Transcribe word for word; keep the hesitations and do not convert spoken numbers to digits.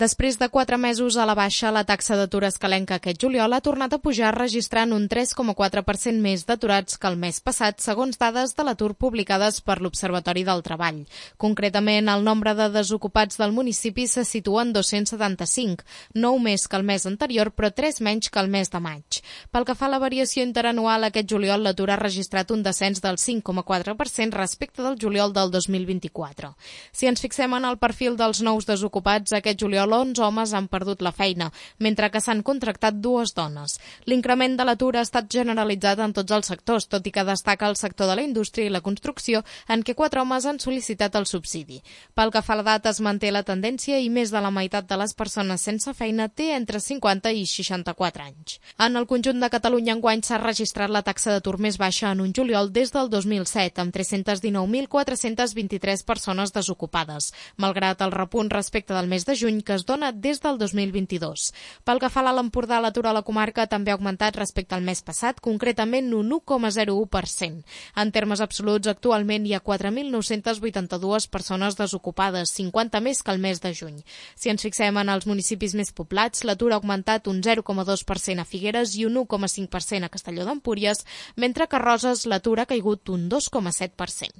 Després de quatre mesos a la baixa, la taxa d'atur escalenca aquest juliol ha tornat a pujar registrant un tres coma quatre per cent més d'aturats que el mes passat, segons dades de l'atur publicades per l'Observatori del Treball. Concretament, el nombre de desocupats del municipi se situa en dos-cents setanta-cinc, nou més que el mes anterior, però tres menys que el mes de maig. Pel que fa a la variació interanual, aquest juliol l'atur ha registrat un descens del cinc coma quatre per cent respecte del juliol del dos mil vint-i-quatre. Si ens fixem en el perfil dels nous desocupats, aquest juliol onze homes han perdut la feina, mentre que s'han contractat dues dones. L'increment de l'atur ha estat generalitzat en tots els sectors, tot i que destaca el sector de la indústria i la construcció, en què quatre homes han sol·licitat el subsidi. Pel que fa a l'edat, es manté la tendència i més de la meitat de les persones sense feina té entre cinquanta i seixanta-quatre anys. En el conjunt de Catalunya enguany s'ha registrat la taxa d'atur més baixa en un juliol des del dos mil set, amb tres-cents dinou mil quatre-cents vint-i-tres persones desocupades, malgrat el repunt respecte del mes de juny que es dona des del dos mil vint-i-dos. Pel que fa a l'Alt Empordà, l'atur a la comarca també ha augmentat respecte al mes passat, concretament un u coma zero u per cent. En termes absoluts, actualment hi ha quatre mil nou-cents vuitanta-dues persones desocupades, cinquanta més que el mes de juny. Si ens fixem en els municipis més poblats, l'atur ha augmentat un zero coma dos per cent a Figueres i un u coma cinc per cent a Castelló d'Empúries, mentre que a Roses l'atur ha caigut un dos coma set per cent.